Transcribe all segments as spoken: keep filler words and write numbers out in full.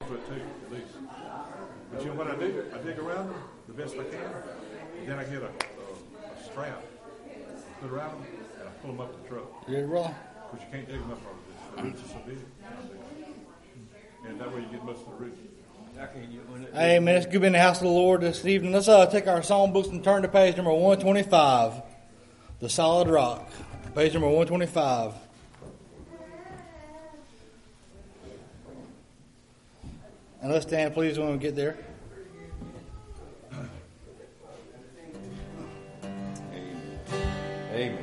foot too, at least. But you know what I do? I dig around them the best I can. And then I get a, a, a strap, put around them, and I pull them up the truck. Yeah, really? But you can't dig them up over this. The roots are so big. And that way you get most of the roots. Amen. Let's go in the house of the Lord this evening. Let's uh, take our song books and turn to page number one twenty-five. The Solid Rock. Page number one twenty-five. And let's stand, please, when we get there. Amen.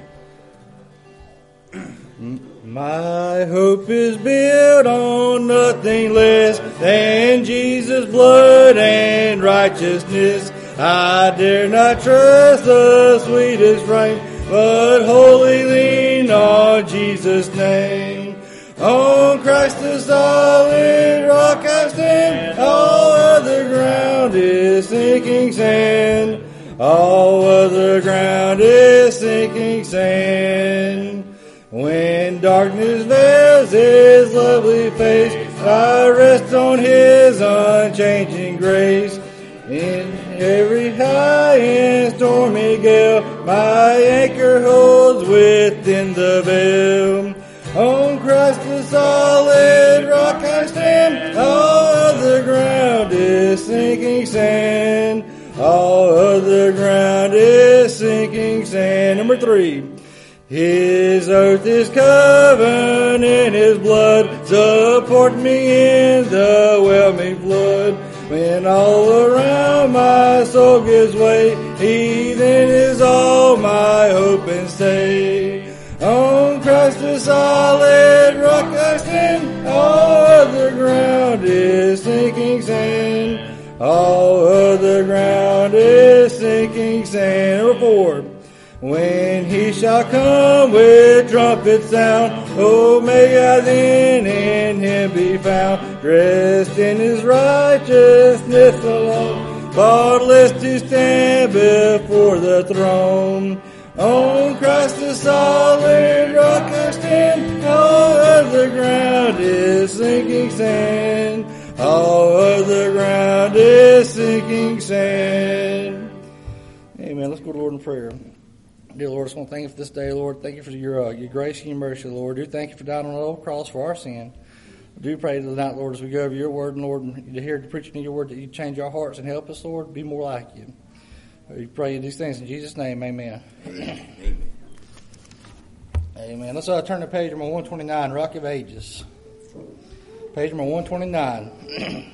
My hope is built on nothing less than Jesus' blood and righteousness. I dare not trust the sweetest frame, but wholly lean on Jesus' name. On Christ the solid rock I stand, all other ground is sinking sand. All other ground is sinking sand. When darkness veils His lovely face, I rest on His unchanging grace. In every high and stormy gale, my anchor holds within the veil. On Christ the solid rock I stand, all other ground is sinking sand. All other ground is sinking sand. Number three. His oath is covered in His blood, support me in the whelming flood. When all around my soul gives way, He then is all my hope and stay. On Christ the solid rock I stand, all other ground is sinking sand. All other ground is sinking sand. Number four. When He shall come with trumpet sound, oh, may I then in Him be found, dressed in His righteousness alone, faultless to stand before the throne. On Christ the solid rock I stand, all other ground is sinking sand. All other ground is sinking sand. Amen. Let's go to the Lord in prayer. Dear Lord, I just want to thank You for this day, Lord. Thank You for Your uh, Your grace and Your mercy, Lord. Do thank You for dying on the old cross for our sin. I do pray tonight, Lord, as we go over Your word, and Lord, and to hear the preaching of Your word, that You change our hearts and help us, Lord, be more like You. We pray these things in Jesus' name, amen. Amen. Amen. Let's uh, turn to page number one twenty-nine, Rock of Ages. Page number one twenty-nine.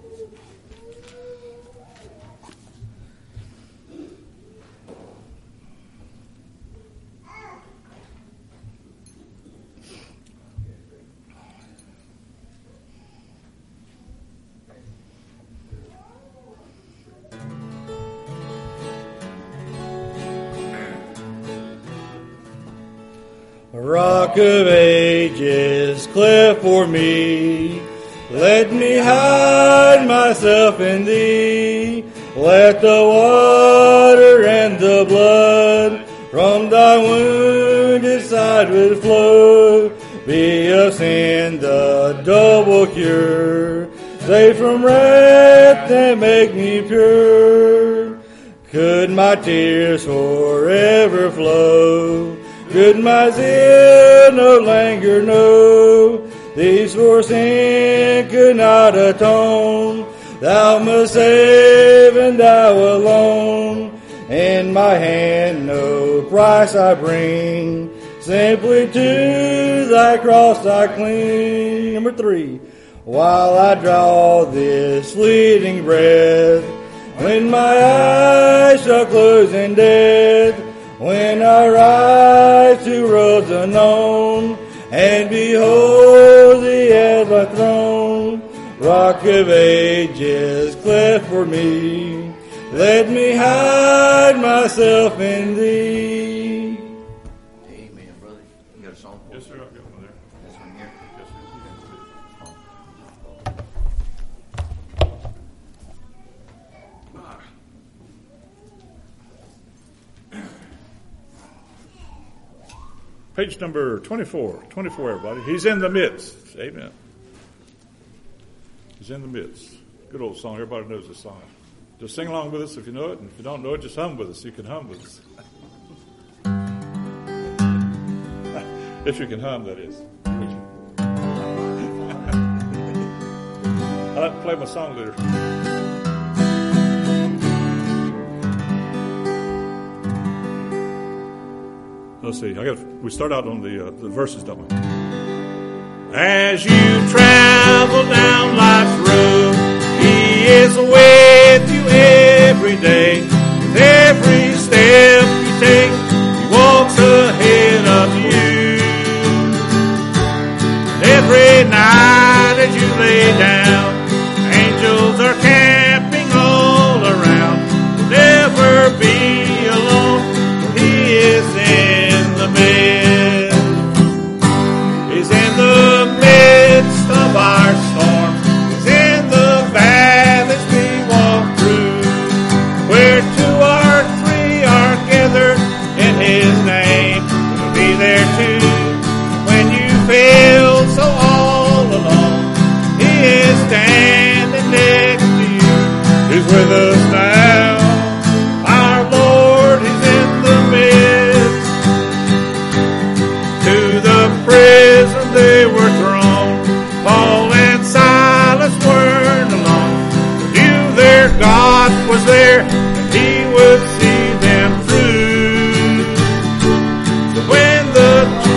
Rock of ages, cleft for me, let me hide myself in Thee. Let the water and the blood from Thy wounded side with flow be of sin the double cure, save from wrath and make me pure. Could my tears forever flow, could my sin no longer know, these for sin could not atone. Thou must save, and Thou alone. In my hand no price I bring, simply to Thy cross I cling. Number three. While I draw this fleeting breath, when my eyes shall close in death, when I rise to roads unknown, and behold Thee at Thy throne, Rock of ages, cleft for me, let me hide myself in Thee. Amen, brother. You got a song for us? Yes, sir. I've got one there. This one here. Yes, sir. Page number twenty-four. twenty-four, everybody. He's in the midst. Amen. He's in the midst. Good old song. Everybody knows this song. Just sing along with us if you know it, and if you don't know it, just hum with us. You can hum with us. If you can hum, that is. I like to play my song later. Let's see. I got. We start out on the uh, the verses, don't we? As you travel down life's road, He is with you every day. With every step you take, He walks ahead of you. And every night as you lay down, angels are camping all around. You'll never be alone, for He is in the midst. He's in the midst of our storm. He's in the valleys we walk through. Where two or three are gathered in His name, He'll be there too. When you feel so all alone, He is standing next to you. He's with us now. Our Lord, He's in the midst. To the prison they were thrown, Paul and Silas weren't alone. They knew their God was there, and He would see them through. So when the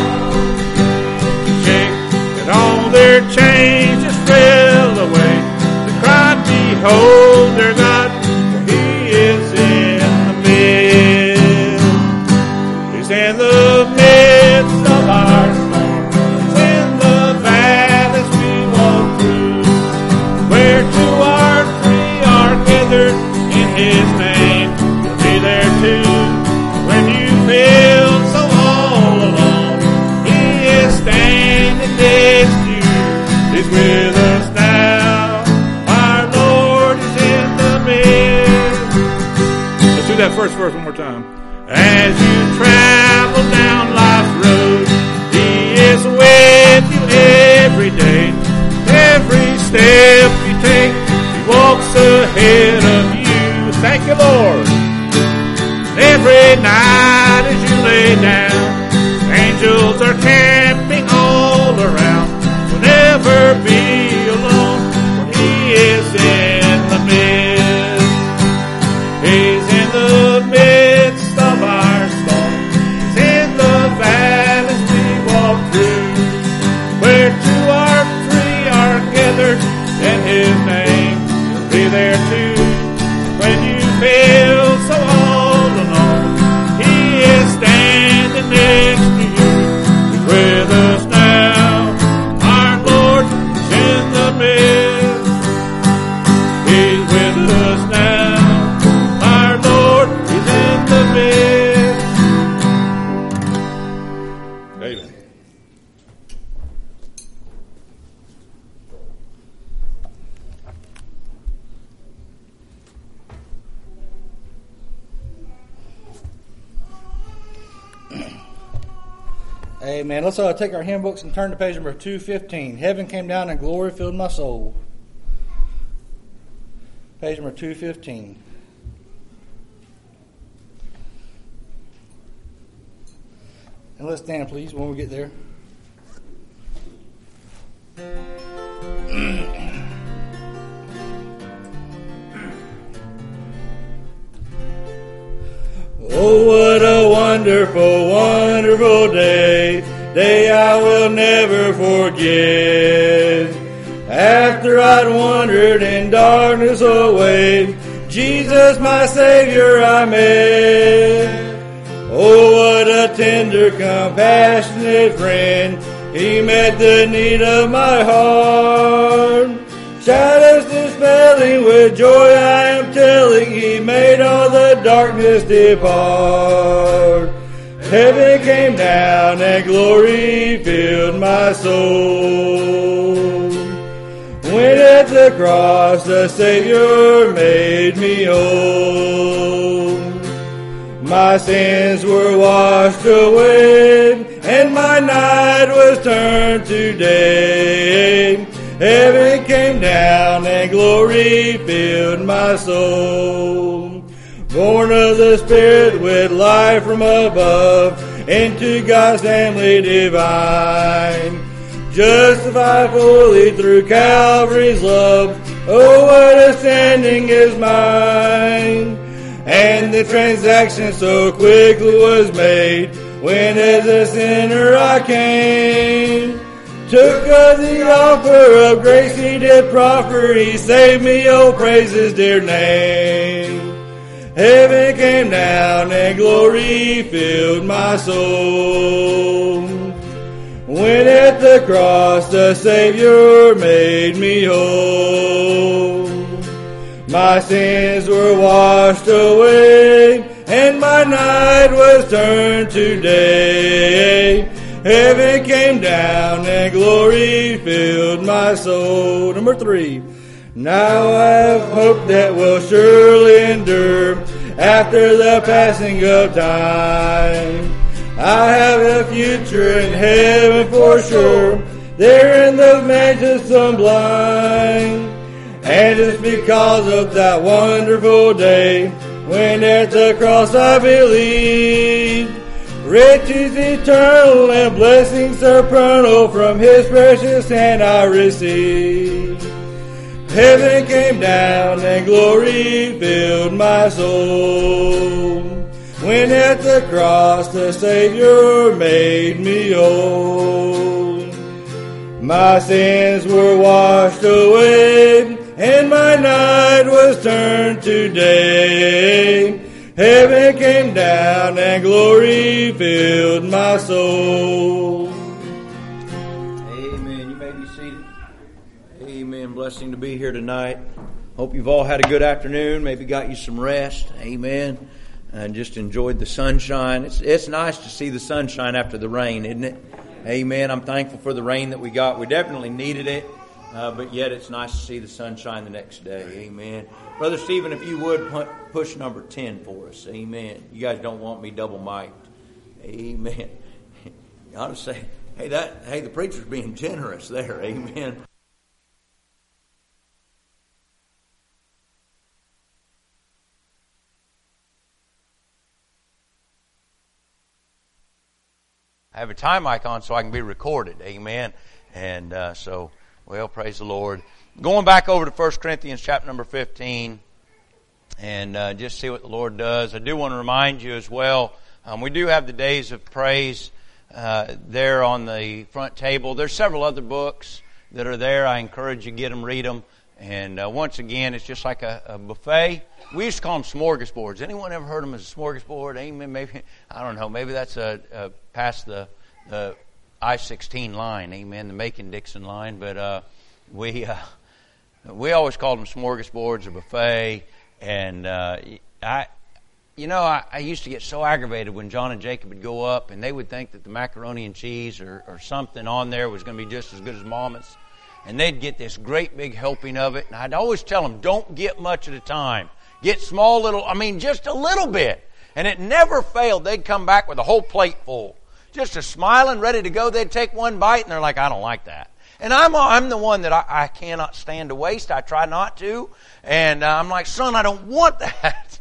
shake and all their changes fell away, they cried, behold their God, for He is in the midst. He's in the midst of our storm. He's in the valleys we walk through. Where two or three are gathered in His name, He'll be there too. When you feel so all alone, He is standing next to you. He's with us now. Our Lord is in the midst. Let's do that first verse one more time. As you travel down life's road, He is with you every day. Every step you take, He walks ahead of you. Thank you, Lord. Every night as you lay down, angels are camping all around. You'll never be alone, for He is in the midst. He's in the midst of our storm. He's in the valleys we walk through. Where two or three are gathered in His name, He'll be there too. When you feel so all alone, He is standing next to you. He's with us now. Our Lord is in the midst. He's with us now. Our Lord is in the midst. Amen. Amen. Let's uh, take our hymn books and turn to page number two fifteen. Heaven came down and glory filled my soul. Page number two fifteen. And let's stand, please, when we get there. Oh, what a wonderful, wonderful day, day I will never forget. After I'd wandered in darkness away, Jesus my Savior I met. Oh, what a tender, compassionate friend, He met the need of my heart. Shadows dispelling, with joy I am telling, He made all the darkness depart. Heaven came down and glory filled my soul. When at the cross the Savior made me whole. My sins were washed away, and my night was turned to day. Heaven came down and glory filled my soul. Born of the Spirit with life from above, into God's family divine. Justified fully through Calvary's love, oh what a standing is mine. And the transaction so quickly was made, when as a sinner I came. Took of the offer of grace he did proffer, he saved me, oh praise his dear name. Heaven came down and glory filled my soul. When at the cross the Savior made me whole. My sins were washed away, and my night was turned to day. Heaven came down and glory filled my soul. Number three. Now I have hope that will surely endure after the passing of time. I have a future in heaven for sure, there in those mansions sublime. And it's because of that wonderful day, when at the cross I believed, riches eternal and blessings supernal from his precious hand I received. Heaven came down and glory filled my soul, when at the cross the Savior made me whole. My sins were washed away, and my night was turned to day. Heaven came down and glory filled my soul. Amen. You may be seated. Amen. Blessing to be here tonight. Hope you've all had a good afternoon. Maybe got you some rest. Amen. And just enjoyed the sunshine. It's it's nice to see the sunshine after the rain, isn't it? Amen. I'm thankful for the rain that we got. We definitely needed it. Uh, but yet it's nice to see the sunshine the next day. Amen. Brother Stephen, if you would push number ten for us. Amen. You guys don't want me double mic'd. Amen. You ought to say, hey, that hey, the preacher's being generous there. Amen. I have a time icon so I can be recorded. Amen. And uh, so, well, praise the Lord. Going back over to First Corinthians chapter number fifteen and uh, just see what the Lord does. I do want to remind you as well, um, we do have the Days of Praise uh, there on the front table. There's several other books that are there. I encourage you to get them, read them. And uh, once again, it's just like a, a buffet. We used to call them smorgasbords. Anyone ever heard them as a smorgasbord? Amen. Maybe, I don't know. Maybe that's a, a past the, the I sixteen line. Amen. The Macon-Dixon line. But uh, we uh, we always called them smorgasbords or buffet. And uh, I, you know, I, I used to get so aggravated when John and Jacob would go up, and they would think that the macaroni and cheese or, or something on there was going to be just as good as Mama's. And they'd get this great big helping of it. And I'd always tell them, don't get much at a time. Get small little, I mean, just a little bit. And it never failed. They'd come back with a whole plate full. Just a smiling, ready to go. They'd take one bite, and they're like, I don't like that. And I'm I'm the one that I, I cannot stand to waste. I try not to. And uh, I'm like, son, I don't want that.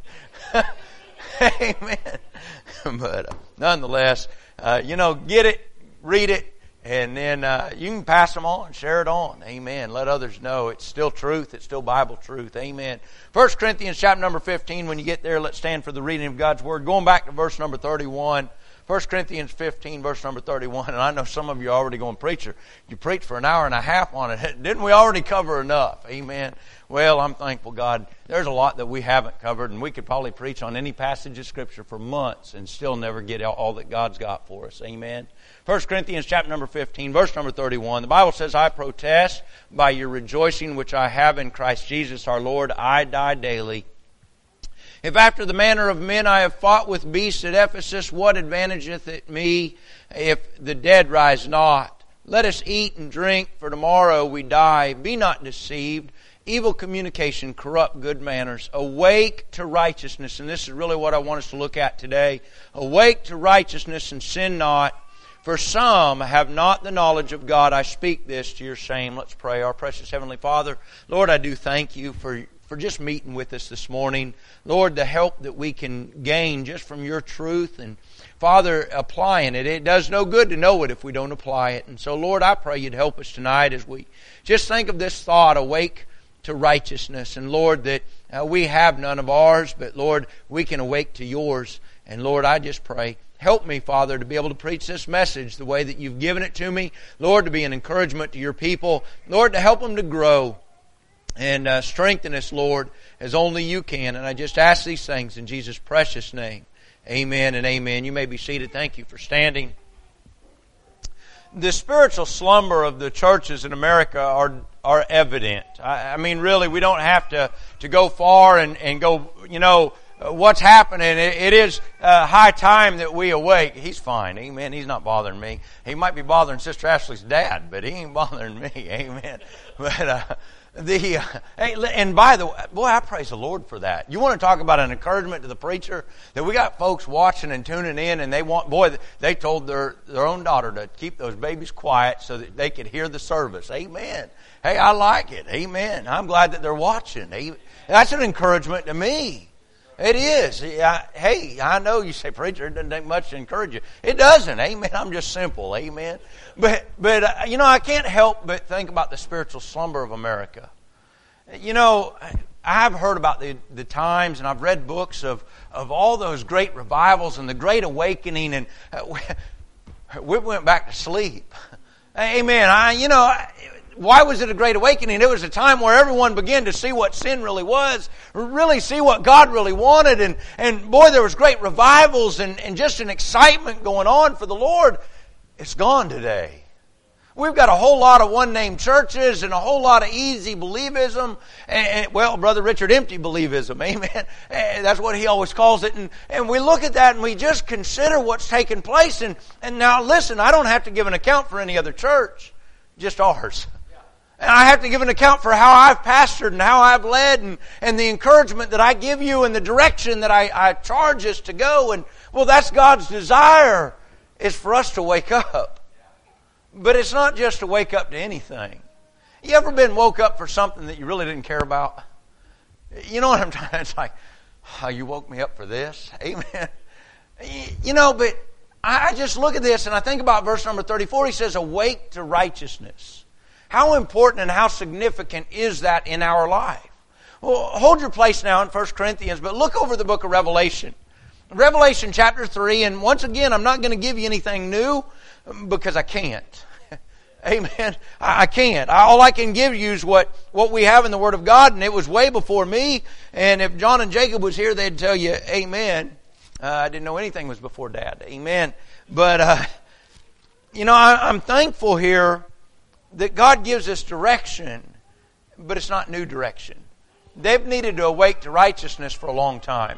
Amen. But uh, nonetheless, uh, you know, get it, read it. And then uh, you can pass them on, share it on. Amen. Let others know it's still truth. It's still Bible truth. Amen. First Corinthians chapter number fifteen. When you get there, let's stand for the reading of God's Word. Going back to verse number thirty-one. First Corinthians fifteen, verse number thirty-one. And I know some of you are already going, preacher, you preached for an hour and a half on it. Didn't we already cover enough? Amen. Well, I'm thankful, God. There's a lot that we haven't covered, and we could probably preach on any passage of Scripture for months and still never get all that God's got for us. Amen. First Corinthians chapter number fifteen, verse number thirty-one. The Bible says, I protest by your rejoicing which I have in Christ Jesus our Lord, I die daily. If after the manner of men I have fought with beasts at Ephesus, what advantageth it me if the dead rise not? Let us eat and drink, for tomorrow we die. Be not deceived. Evil communication corrupt good manners. Awake to righteousness. And this is really what I want us to look at today. Awake to righteousness and sin not. For some have not the knowledge of God. I speak this to your shame. Let's pray. Our precious Heavenly Father, Lord, I do thank you for, for just meeting with us this morning. Lord, the help that we can gain just from your truth and, Father, applying it. It does no good to know it if we don't apply it. And so, Lord, I pray you'd help us tonight as we just think of this thought, awake to righteousness. And, Lord, that uh, we have none of ours, but, Lord, we can awake to yours. And, Lord, I just pray, help me, Father, to be able to preach this message the way that you've given it to me. Lord, to be an encouragement to your people. Lord, to help them to grow and uh, strengthen us, Lord, as only you can. And I just ask these things in Jesus' precious name. Amen and amen. You may be seated. Thank you for standing. The spiritual slumber of the churches in America are are evident. I, I mean, really, we don't have to, to go far and, and go, you know, what's happening. It, it is uh, high time that we awake. He's fine. Amen. He's not bothering me. He might be bothering Sister Ashley's dad, but he ain't bothering me. Amen. But uh, the uh, hey, and by the way, boy, I praise the Lord for that. You want to talk about an encouragement to the preacher? That we got folks watching and tuning in, and they want, boy, they told their their own daughter to keep those babies quiet so that they could hear the service. Amen. Hey, I like it. Amen. I'm glad that they're watching. That's an encouragement to me. It is. Hey, I know you say, preacher, it doesn't take much to encourage you. It doesn't. Amen. I'm just simple. Amen. But, but uh, you know, I can't help but think about the spiritual slumber of America. You know, I've heard about the, the times, and I've read books of, of all those great revivals and the Great Awakening, and uh, we went back to sleep. Amen. I, you know, why was it a great awakening? It was a time where everyone began to see what sin really was, really see what God really wanted. And, and boy, there was great revivals and, and just an excitement going on for the Lord. It's gone today. We've got a whole lot of one-name churches and a whole lot of easy believism. And, and well, Brother Richard, empty believism. Amen. And that's what he always calls it. And, and we look at that and we just consider what's taking place. And, and now listen, I don't have to give an account for any other church, just ours. And I have to give an account for how I've pastored and how I've led and, and the encouragement that I give you and the direction that I, I charge us to go. And, well, that's God's desire, is for us to wake up. But it's not just to wake up to anything. You ever been woke up for something that you really didn't care about? You know what I'm trying to, it's like, oh, you woke me up for this? Amen. You know, but I just look at this and I think about verse number thirty-four. He says, awake to righteousness. How important and how significant is that in our life? Well, hold your place now in First Corinthians, but look over the book of Revelation. Revelation chapter three, and once again, I'm not going to give you anything new because I can't. Amen. I can't. All I can give you is what, what we have in the Word of God, and it was way before me. And if John and Jacob was here, they'd tell you, amen. Uh, I didn't know anything was before Dad. Amen. But, uh, you know, I, I'm thankful here that God gives us direction, but it's not new direction. They've needed to awake to righteousness for a long time.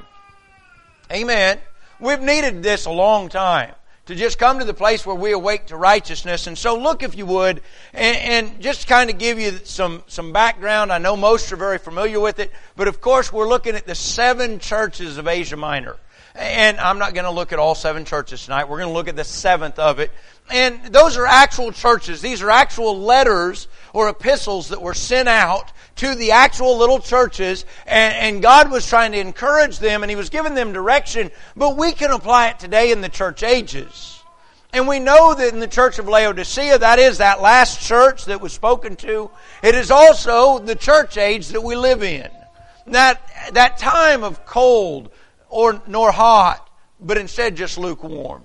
Amen. We've needed this a long time, to just come to the place where we awake to righteousness. And so look, if you would, and, and just kind of give you some, some background. I know most are very familiar with it, but of course we're looking at the seven churches of Asia Minor. And I'm not going to look at all seven churches tonight. We're going to look at the seventh of it. And those are actual churches. These are actual letters or epistles that were sent out to the actual little churches. And, and God was trying to encourage them, and He was giving them direction. But we can apply it today in the church ages. And we know that in the church of Laodicea, that is that last church that was spoken to. It is also the church age that we live in. That, that time of cold, or nor hot, but instead just lukewarm.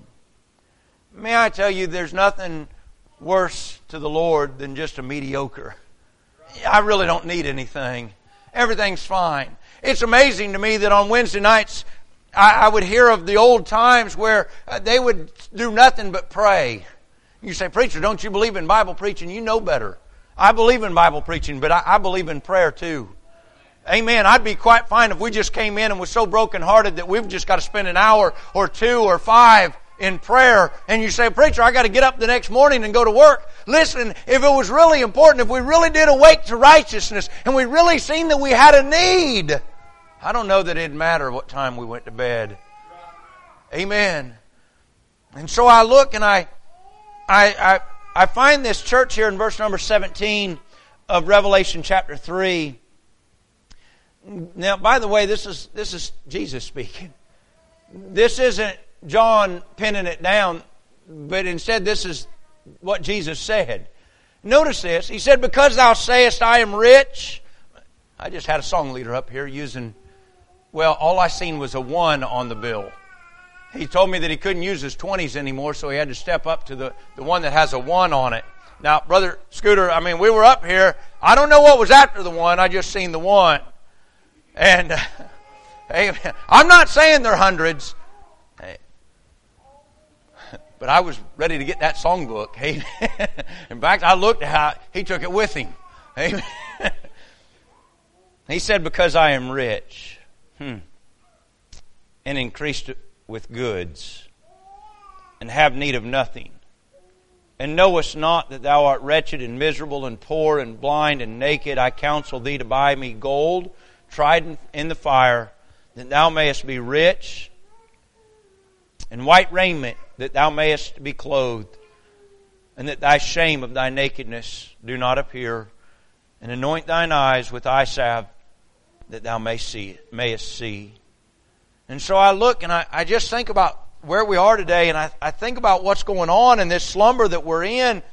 May I tell you, there's nothing worse to the Lord than just a mediocre. I really don't need anything. Everything's fine. It's amazing to me that on Wednesday nights, I, I would hear of the old times where uh, they would do nothing but pray. You say, preacher, don't you believe in Bible preaching? You know better. I believe in Bible preaching, but I, I believe in prayer too. Amen. I'd be quite fine if we just came in and was so brokenhearted that we've just got to spend an hour or two or five in prayer. And you say, preacher, I got to get up the next morning and go to work. Listen, if it was really important, if we really did awake to righteousness and we really seen that we had a need, I don't know that it'd matter what time we went to bed. Amen. And so I look and I, I, I, I find this church here in verse number seventeen of Revelation chapter three. Now, by the way, this is this is Jesus speaking. This isn't John penning it down, but instead this is what Jesus said. Notice this. He said, because thou sayest I am rich. I just had a song leader up here using, well, all I seen was a one on the bill. He told me that he couldn't use his twenties anymore, so he had to step up to the, the one that has a one on it. Now, Brother Scooter, I mean, we were up here. I don't know what was after the one. I just seen the one. And uh, amen. I'm not saying they're hundreds. Hey. But I was ready to get that songbook. Amen. In fact, I looked at how he took it with him. Amen. He said, because I am rich hmm, and increased with goods and have need of nothing, and knowest not that thou art wretched and miserable and poor and blind and naked, I counsel thee to buy me gold tried in the fire, that thou mayest be rich, and white raiment, that thou mayest be clothed, and that thy shame of thy nakedness do not appear, and anoint thine eyes with eye salve, that thou may see, mayest see. And so I look and I, I just think about where we are today, and I, I think about what's going on in this slumber that we're in.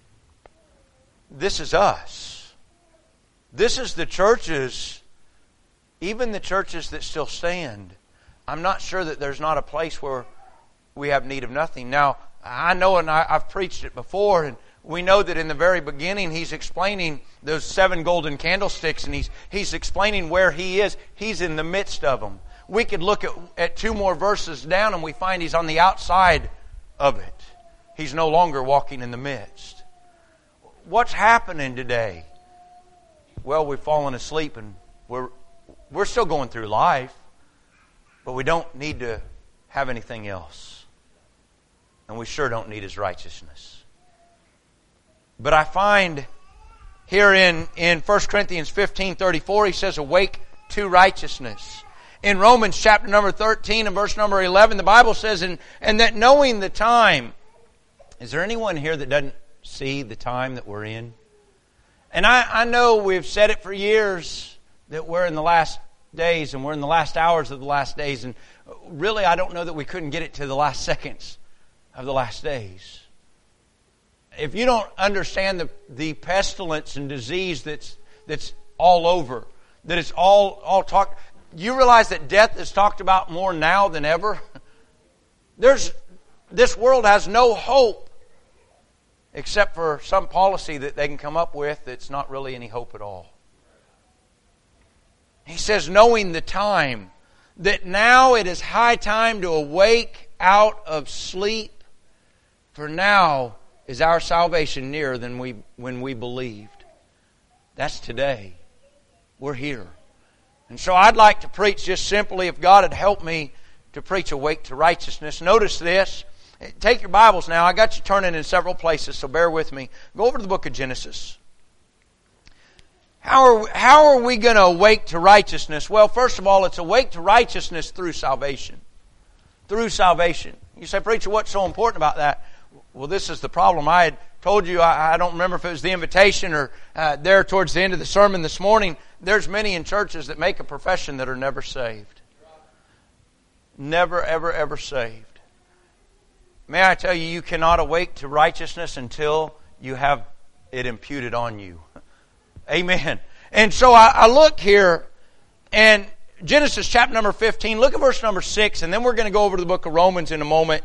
This is us. This is the churches, even the churches that still stand. I'm not sure that there's not a place where we have need of nothing. Now, I know, and I, I've preached it before, and we know that in the very beginning He's explaining those seven golden candlesticks, and He's He's explaining where He is. He's in the midst of them. We could look at, at two more verses down and we find He's on the outside of it. He's no longer walking in the midst. What's happening today? Well, we've fallen asleep and we're we're still going through life, but we don't need to have anything else. And we sure don't need His righteousness. But I find here in, in First Corinthians fifteen thirty-four, he says, awake to righteousness. In Romans chapter number thirteen and verse number eleven, the Bible says, and, and that knowing the time. Is there anyone here that doesn't see the time that we're in? And I, I know we've said it for years that we're in the last days and we're in the last hours of the last days. And really, I don't know that we couldn't get it to the last seconds of the last days. If you don't understand the, the pestilence and disease that's that's all over, that it's all all talked, you realize that death is talked about more now than ever? There's this world has no hope except for some policy that they can come up with that's not really any hope at all. He says, knowing the time, that now it is high time to awake out of sleep, for now is our salvation nearer than we when we believed. That's today. We're here. And so I'd like to preach just simply, if God had helped me to preach awake to righteousness. Notice this. Take your Bibles now. I got you turning in several places, so bear with me. Go over to the book of Genesis. How are, how are we going to awake to righteousness? Well, first of all, it's awake to righteousness through salvation. Through salvation. You say, preacher, what's so important about that? Well, this is the problem. I had told you, I, I don't remember if it was the invitation or uh, there towards the end of the sermon this morning, there's many in churches that make a profession that are never saved. Never, ever, ever saved. May I tell you, you cannot awake to righteousness until you have it imputed on you. Amen. And so I, I look here, and Genesis chapter number fifteen, look at verse number six, and then we're going to go over to the book of Romans in a moment.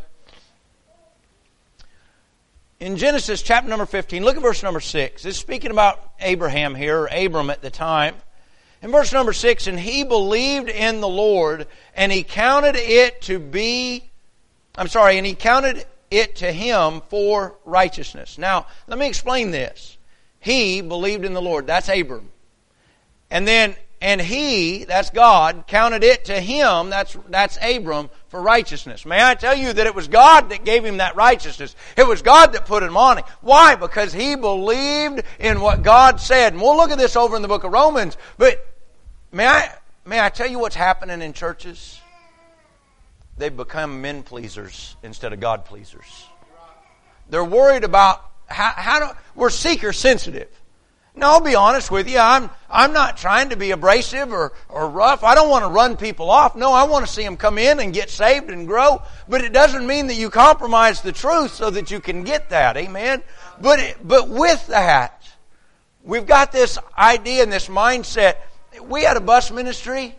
In Genesis chapter number fifteen, look at verse number six. It's speaking about Abraham here, or Abram at the time. In verse number six, and he believed in the Lord, and he counted it to be, I'm sorry, and he counted it to him for righteousness. Now, let me explain this. He believed in the Lord. That's Abram. And then, and he, that's God, counted it to him, that's that's Abram, for righteousness. May I tell you that it was God that gave him that righteousness. It was God that put him on him. Why? Because he believed in what God said. And we'll look at this over in the book of Romans. But may I may I tell you what's happening in churches? They've become men pleasers instead of God pleasers. They're worried about how, how do, we're seeker sensitive. Now, I'll be honest with you. I'm, I'm not trying to be abrasive or, or rough. I don't want to run people off. No, I want to see them come in and get saved and grow. But it doesn't mean that you compromise the truth so that you can get that. Amen? But, it, but with that, we've got this idea and this mindset. We had a bus ministry.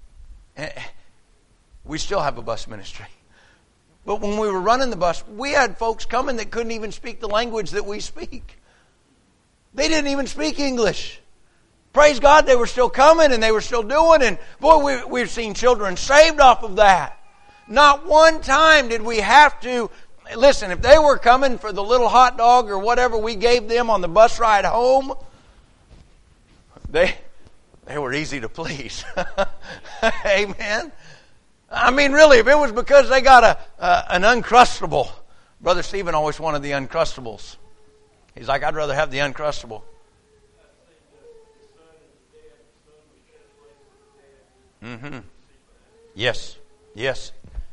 We still have a bus ministry. But when we were running the bus, we had folks coming that couldn't even speak the language that we speak. They didn't even speak English. Praise God, they were still coming and they were still doing. And boy, we, we've seen children saved off of that. Not one time did we have to... Listen, if they were coming for the little hot dog or whatever we gave them on the bus ride home, they, they were easy to please. Amen. I mean, really, if it was because they got a uh, an Uncrustable, Brother Stephen always wanted the Uncrustables. He's like, I'd rather have the Uncrustable. Mm-hmm. Yes, yes.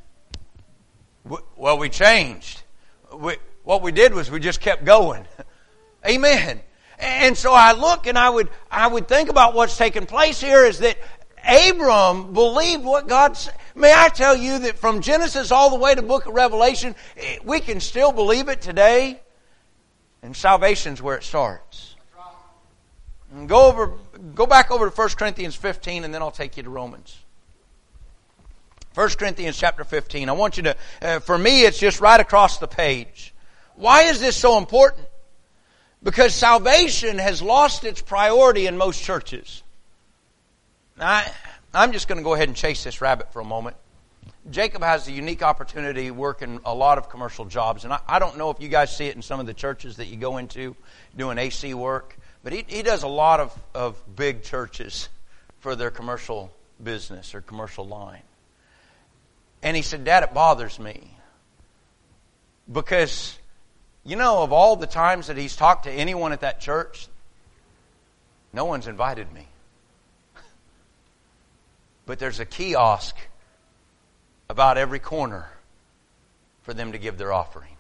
Well, we changed. We, what we did was we just kept going. Amen. And so I look and I would I would think about what's taking place here is that Abram believed what God said. May I tell you that from Genesis all the way to the book of Revelation, we can still believe it today. And salvation's where it starts. And go over, go back over to First Corinthians fifteen, and then I'll take you to Romans. First Corinthians chapter fifteen. I want you to, uh, for me, it's just right across the page. Why is this so important? Because salvation has lost its priority in most churches. Now, I, I'm just going to go ahead and chase this rabbit for a moment. Jacob has a unique opportunity working a lot of commercial jobs. And I, I don't know if you guys see it in some of the churches that you go into doing A C work. But he, he does a lot of, of big churches for their commercial business or commercial line. And he said, Dad, it bothers me. Because, you know, of all the times that he's talked to anyone at that church, no one's invited me. But there's a kiosk about every corner for them to give their offering.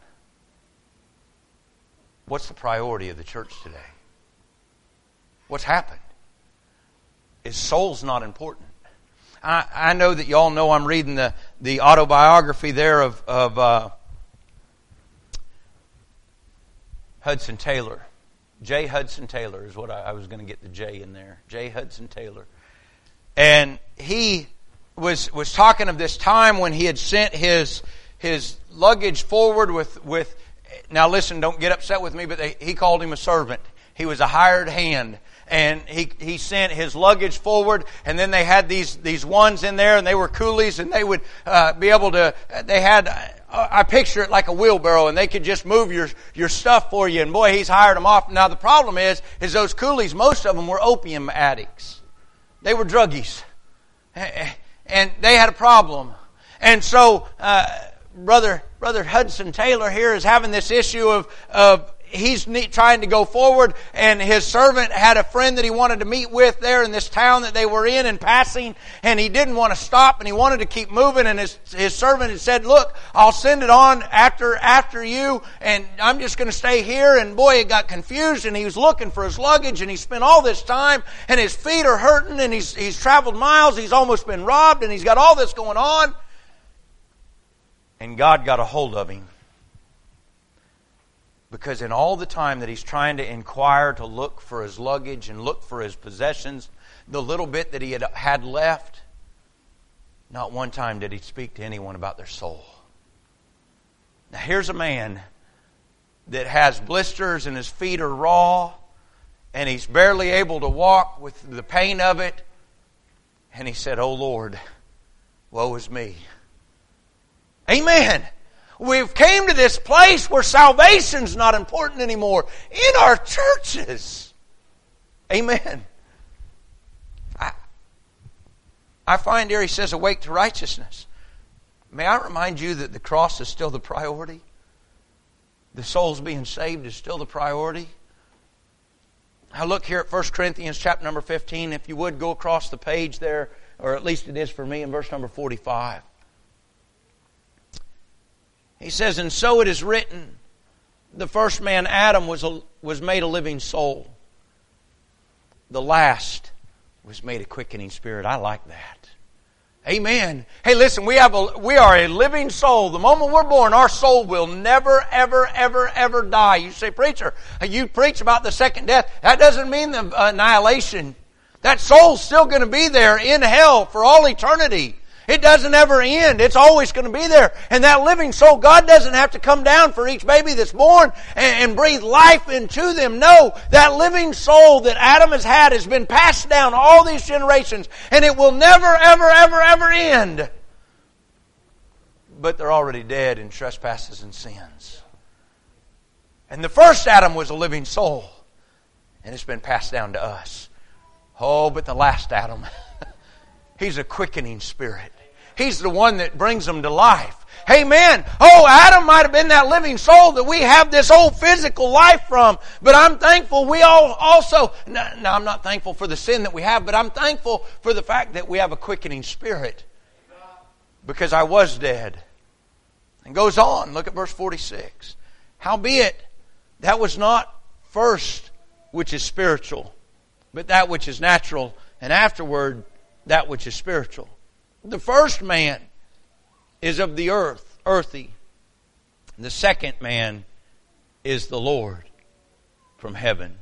What's the priority of the church today? What's happened? Is souls not important? I, I know that y'all know I'm reading the, the autobiography there of, of uh, Hudson Taylor. J. Hudson Taylor is what I, I was going to get the J in there. J. Hudson Taylor. And he was was talking of this time when he had sent his his luggage forward with with. Now listen, don't get upset with me, but they, he called him a servant. He was a hired hand, and he he sent his luggage forward, and then they had these these ones in there, and they were coolies, and they would uh, be able to. They had. Uh, I picture it like a wheelbarrow, and they could just move your your stuff for you. And boy, he's hired them off. Now the problem is, is those coolies, most of them were opium addicts. They were druggies. And they had a problem. And so, uh, brother, brother Hudson Taylor here is having this issue of, of he's trying to go forward, and his servant had a friend that he wanted to meet with there in this town that they were in and passing, and he didn't want to stop, and he wanted to keep moving, and his, his servant had said, look, I'll send it on after, after you, and I'm just going to stay here. And boy, he got confused, and he was looking for his luggage, and he spent all this time, and his feet are hurting, and he's, he's traveled miles, he's almost been robbed, and he's got all this going on. And God got a hold of him. Because in all the time that he's trying to inquire, to look for his luggage and look for his possessions, the little bit that he had had left, not one time did he speak to anyone about their soul. Now here's a man that has blisters and his feet are raw, and he's barely able to walk with the pain of it. And he said, "Oh Lord, woe is me." Amen. We've came to this place where salvation's not important anymore in our churches. Amen. I, I find here he says, awake to righteousness. May I remind you that the cross is still the priority? The souls being saved is still the priority? I look here at First Corinthians chapter number fifteen. If you would go across the page there, or at least it is for me, in verse number forty-five. He says, and so it is written, The first man, Adam, was a, was made a living soul. The last was made a quickening spirit. I like that. Amen. Hey, listen, we have a, we are a living soul. The moment we're born, our soul will never, ever, ever, ever die. You say, preacher, you preach about the second death. That doesn't mean the annihilation. That soul's still going to be there in hell for all eternity. It doesn't ever end. It's always going to be there. And that living soul, God doesn't have to come down for each baby that's born and, and breathe life into them. No, that living soul that Adam has had has been passed down all these generations, and it will never, ever, ever, ever end. But they're already dead in trespasses and sins. And the first Adam was a living soul, and it's been passed down to us. Oh, but the last Adam, he's a quickening spirit. He's the one that brings them to life. Amen. Oh, Adam might have been that living soul that we have this old physical life from. But I'm thankful we all also, no, no, I'm not thankful for the sin that we have, but I'm thankful for the fact that we have a quickening spirit. Because I was dead. And goes on, look at verse forty-six. Howbeit, that was not first which is spiritual, but that which is natural, and afterward that which is spiritual. The first man is of the earth, earthy. The second man is the Lord from heaven.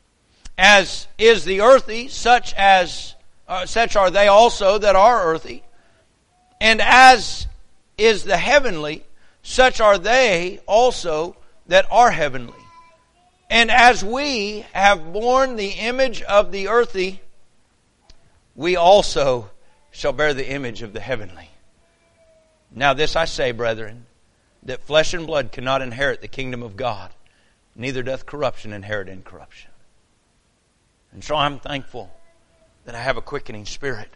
As is the earthy, such as uh, such are they also that are earthy. And as is the heavenly, such are they also that are heavenly. And as we have borne the image of the earthy, we also shall bear the image of the heavenly. Now this I say, brethren, that flesh and blood cannot inherit the kingdom of God, neither doth corruption inherit incorruption. And so I'm thankful that I have a quickening spirit.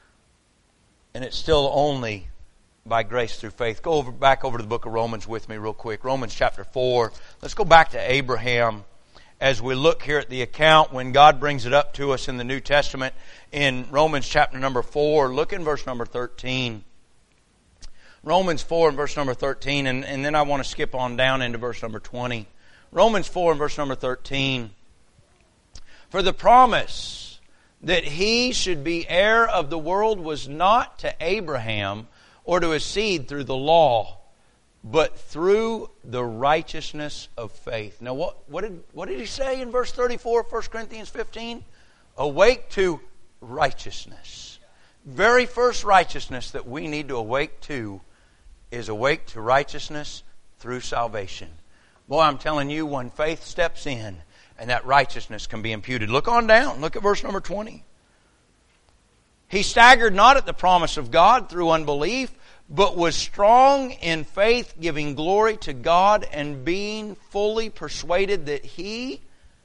And it's still only by grace through faith. Go over, back over to the book of Romans with me real quick. Romans chapter four. Let's go back to Abraham as we look here at the account when God brings it up to us in the New Testament. In Romans chapter number four, look in verse number thirteen. Romans four and verse number thirteen, and, and then I want to skip on down into verse number twenty. Romans four and verse number thirteen. For the promise that he should be heir of the world was not to Abraham or to his seed through the law, but through the righteousness of faith. Now what, what did what did he say in verse thirty-four of First Corinthians fifteen? Awake to righteousness. Very first righteousness that we need to awake to is awake to righteousness through salvation. Boy, I'm telling you, when faith steps in and that righteousness can be imputed. Look on down. Look at verse number twenty. He staggered not at the promise of God through unbelief, but was strong in faith, giving glory to God and being fully persuaded that he,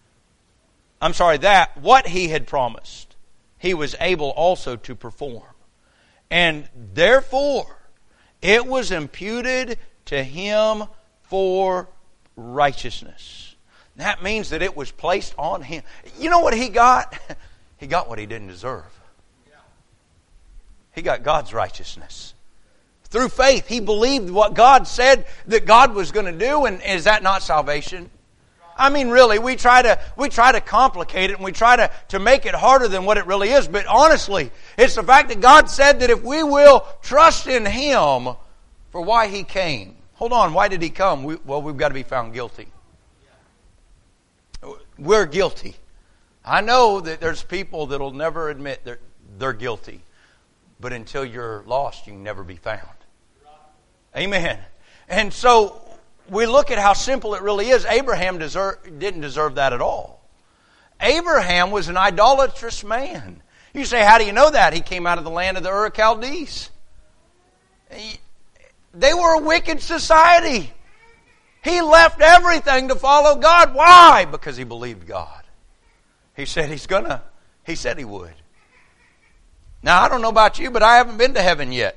I'm sorry, that what he had promised, he was able also to perform. And therefore, it was imputed to him for righteousness. That means that it was placed on him. You know what he got? He got what he didn't deserve. He got God's righteousness. Through faith, he believed what God said that God was going to do, and is that not salvation? I mean, really, we try to we try to complicate it and we try to, to make it harder than what it really is. But honestly, it's the fact that God said that if we will trust in Him for why He came. Hold on, why did He come? We, well, we've got to be found guilty. We're guilty. I know that there's people that will never admit they're, they're guilty. But until you're lost, you can never be found. Amen. And so we look at how simple it really is. Abraham deserve, didn't deserve that at all. Abraham was an idolatrous man. You say, how do you know that? He came out of the land of the Ur of Chaldees. He, they were a wicked society. He left everything to follow God. Why? Because he believed God. He said he's gonna, he said he would. Now, I don't know about you, but I haven't been to heaven yet.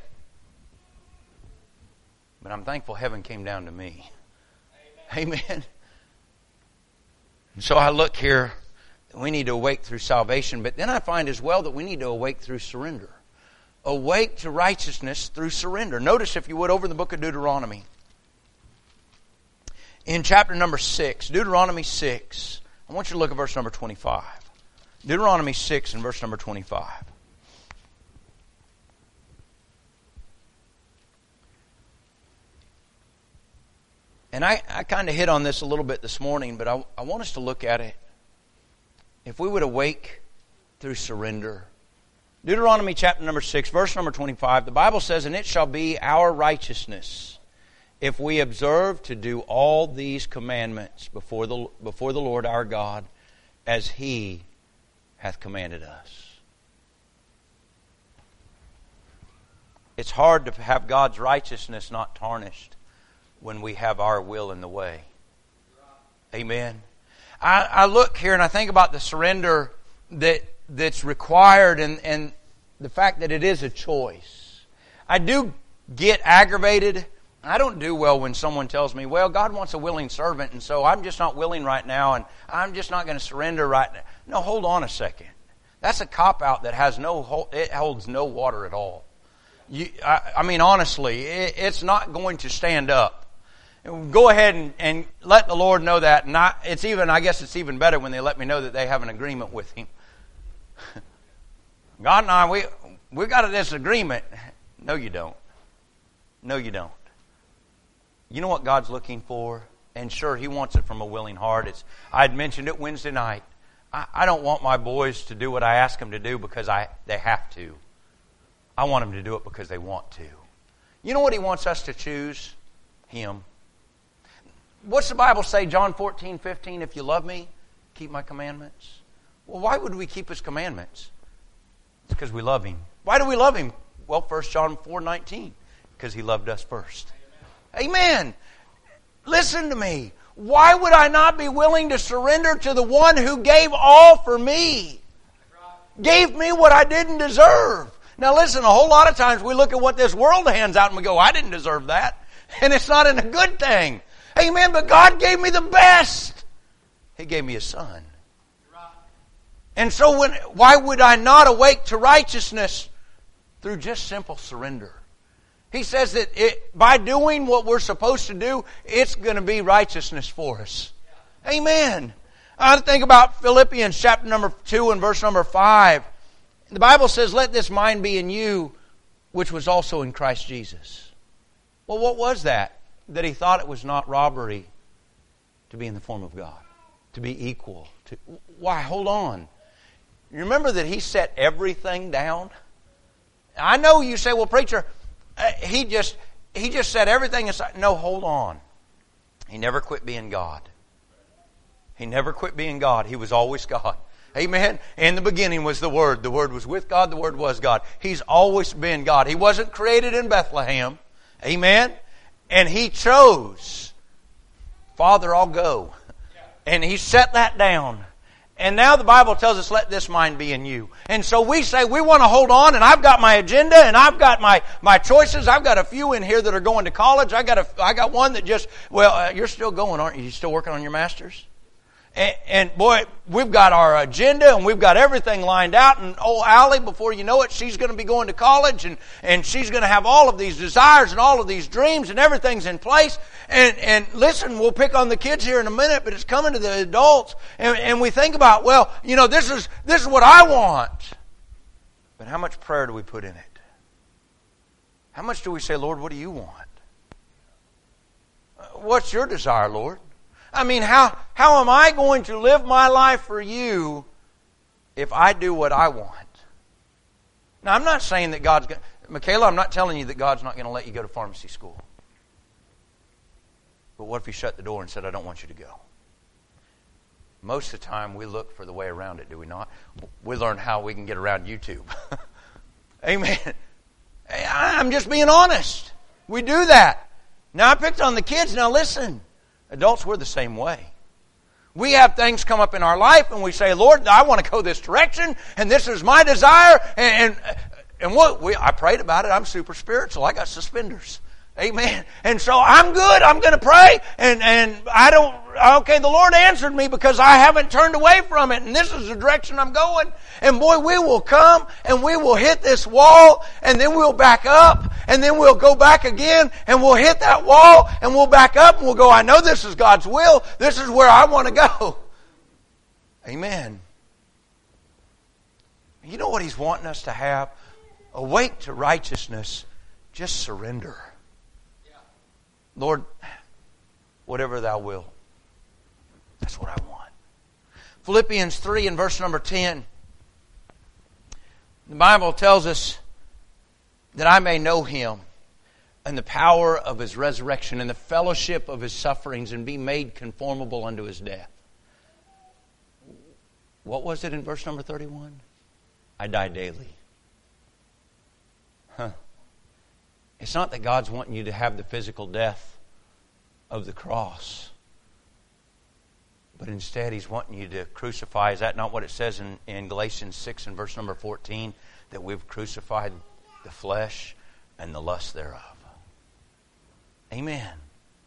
But I'm thankful heaven came down to me. Amen. Amen. And so I look here, we need to awake through salvation, but then I find as well that we need to awake through surrender. Awake to righteousness through surrender. Notice, if you would, over in the book of Deuteronomy. in chapter number six, Deuteronomy six. I want you to look at verse number twenty-five. Deuteronomy six and verse number twenty-five. And I, I kind of hit on this a little bit this morning, but I, I want us to look at it. If we would awake through surrender. Deuteronomy chapter number six, verse number twenty-five, the Bible says, "And it shall be our righteousness if we observe to do all these commandments before the, before the Lord our God, as He hath commanded us." It's hard to have God's righteousness not tarnished when we have our will in the way. Amen. I, I look here and I think about the surrender that that's required and, and the fact that it is a choice. I do get aggravated. I don't do well when someone tells me, well, God wants a willing servant, and so I'm just not willing right now, and I'm just not going to surrender right now. No, hold on a second. That's a cop-out that has no, it holds no water at all. You, I, I mean, honestly, it, it's not going to stand up. Go ahead and, and let the Lord know that. And I, it's even, I guess it's even better when they let me know that they have an agreement with Him. God and I, we we got a disagreement. No, you don't. No, you don't. You know what God's looking for? And sure, He wants it from a willing heart. It's, I had mentioned it Wednesday night. I, I don't want my boys to do what I ask them to do because I they have to. I want them to do it because they want to. You know what He wants us to choose? Him. What's the Bible say? John fourteen fifteen, "If you love me, keep my commandments." Well, why would we keep His commandments? It's because we love Him. Why do we love Him? Well, First John four nineteen, because He loved us first. Amen. Listen to me. Why would I not be willing to surrender to the one who gave all for me? Gave me what I didn't deserve. Now listen, a whole lot of times we look at what this world hands out and we go, I didn't deserve that. And it's not in a good thing. Amen, but God gave me the best. He gave me His Son. And so when, why would I not awake to righteousness through just simple surrender? He says that it, by doing what we're supposed to do, it's going to be righteousness for us. Amen. I think about Philippians chapter number two and verse number five. The Bible says, "Let this mind be in you, which was also in Christ Jesus." Well, what was that? That he thought it was not robbery to be in the form of God, to be equal. To, why? Hold on. You remember that He set everything down? I know you say, well, preacher, he just he just set everything aside. No, hold on. He never quit being God. He never quit being God. He was always God. Amen. In the beginning was the Word. The Word was with God. The Word was God. He's always been God. He wasn't created in Bethlehem. Amen. And He chose, Father, I'll go. And He set that down. And now the Bible tells us, let this mind be in you. And so we say, we want to hold on, and I've got my agenda, and I've got my, my choices. I've got a few in here that are going to college. I got a, I got one that just, well, uh, you're still going, aren't you? You still working on your master's? And, and boy, we've got our agenda and we've got everything lined out. And old Allie, before you know it, she's going to be going to college, and, and she's going to have all of these desires and all of these dreams, and everything's in place. And, and listen, we'll pick on the kids here in a minute, but it's coming to the adults. And, and we think about, well, you know, this is, this is what I want. But how much prayer do we put in it? How much do we say, Lord, what do you want? What's your desire, Lord? I mean, how how am I going to live my life for you if I do what I want? Now, I'm not saying that God's going to... Michaela, I'm not telling you that God's not going to let you go to pharmacy school. But what if He shut the door and said, I don't want you to go? Most of the time, we look for the way around it, do we not? We learn how we can get around YouTube. Amen. I'm just being honest. We do that. Now, I picked on the kids. Now, listen. Adults, we're the same way. We have things come up in our life and we say, Lord, I want to go this direction, and this is my desire. And and, and what we I prayed about it. I'm super spiritual. I got suspenders. Amen. And so I'm good. I'm going to pray. And, and I don't, okay, the Lord answered me because I haven't turned away from it. And this is the direction I'm going. And boy, we will come and we will hit this wall and then we'll back up and then we'll go back again and we'll hit that wall and we'll back up and we'll go, I know this is God's will. This is where I want to go. Amen. You know what He's wanting us to have? Awake to righteousness. Just surrender. Lord, whatever Thou will. That's what I want. Philippians three and verse number ten. The Bible tells us that I may know Him and the power of His resurrection and the fellowship of His sufferings and be made conformable unto His death. What was it in verse number thirty-one? I die daily. Huh. It's not that God's wanting you to have the physical death of the cross. But instead He's wanting you to crucify. Is that not what it says in, in Galatians six and verse number fourteen? That we've crucified the flesh and the lust thereof. Amen.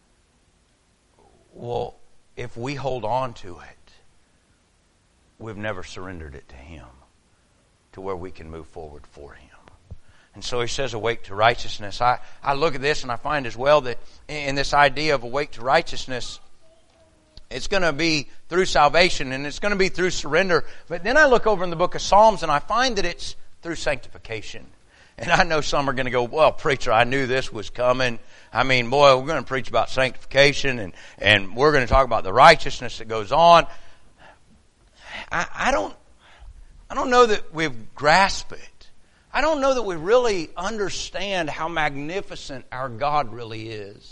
Well, if we hold on to it, we've never surrendered it to Him to where we can move forward for Him. And so He says, awake to righteousness. I, I look at this and I find as well that in this idea of awake to righteousness, it's going to be through salvation and it's going to be through surrender. But then I look over in the book of Psalms and I find that it's through sanctification. And I know some are going to go, well, preacher, I knew this was coming. I mean, boy, we're going to preach about sanctification and, and we're going to talk about the righteousness that goes on. I, I don't, I don't know that we've grasped it. I don't know that we really understand how magnificent our God really is.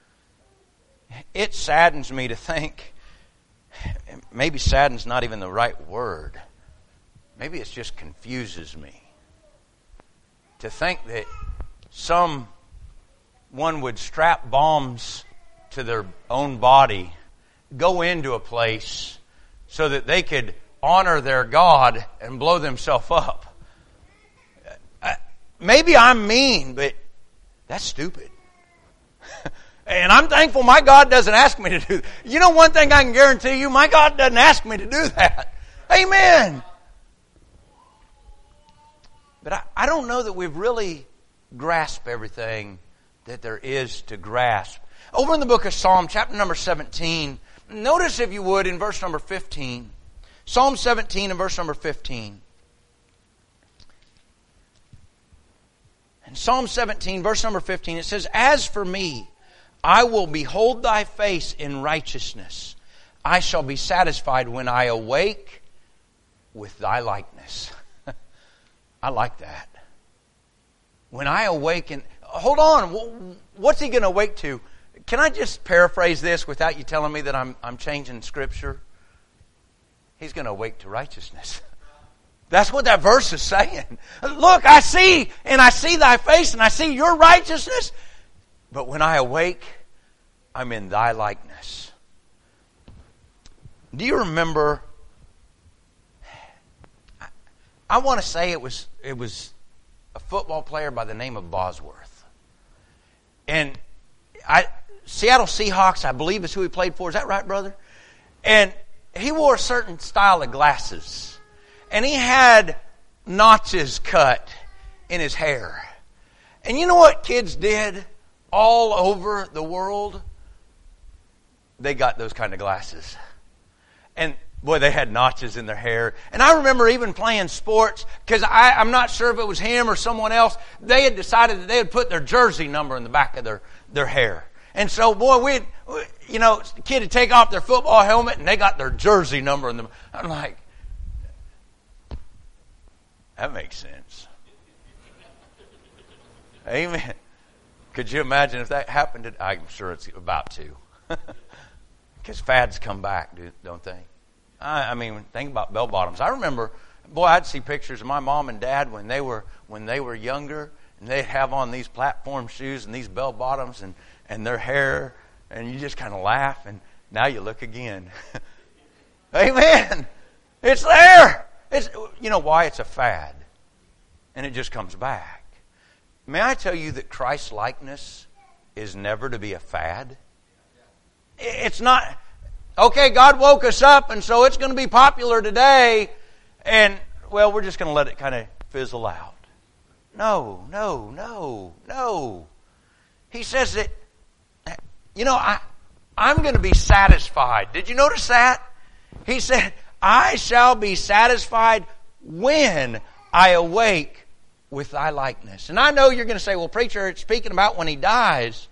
It saddens me to think, maybe sadden's not even the right word. Maybe it just confuses me to think that someone would strap bombs to their own body, go into a place so that they could honor their God and blow themselves up. Maybe I'm mean, but that's stupid. And I'm thankful my God doesn't ask me to do that. You know one thing I can guarantee you, my God doesn't ask me to do that. Amen. But I, I don't know that we've really grasped everything that there is to grasp. Over in the book of Psalm, chapter number seventeen, notice if you would in verse number fifteen. Psalm seventeen and verse number fifteen. In Psalm seventeen, verse number fifteen, it says, as for me, I will behold Thy face in righteousness. I shall be satisfied when I awake with Thy likeness. I like that. When I awaken, hold on, what's He going to awake to? Can I just paraphrase this without you telling me that I'm, I'm changing Scripture? He's going to awake to righteousness. That's what that verse is saying. Look, I see, and I see Thy face, and I see Your righteousness. But when I awake, I'm in Thy likeness. Do you remember? I, I want to say it was it was a football player by the name of Bosworth, and I Seattle Seahawks, I believe, is who he played for. Is that right, brother? And he wore a certain style of glasses. And he had notches cut in his hair. And you know what kids did all over the world? They got those kind of glasses. And boy, they had notches in their hair. And I remember even playing sports, because I'm not sure if it was him or someone else, they had decided that they had put their jersey number in the back of their, their hair. And so, boy, we'd, you know, the kid would take off their football helmet and they got their jersey number in the, I'm like, that makes sense. Amen. Could you imagine if that happened? To, I'm sure it's about to. Because fads come back, don't they? I, I mean, think about bell bottoms. I remember, boy, I'd see pictures of my mom and dad when they were when they were younger, and they'd have on these platform shoes and these bell bottoms and, and their hair, and you just kind of laugh, and now you look again. Amen. It's there. It's, you know why? It's a fad. And it just comes back. May I tell you that Christ's likeness is never to be a fad. It's not, okay, God woke us up and so it's going to be popular today and, well, we're just going to let it kind of fizzle out. No, no, no, no. He says that, you know, I, I'm going to be satisfied. Did you notice that? He said, I shall be satisfied when I awake with thy likeness. And I know you're going to say, well, preacher, it's speaking about when he dies.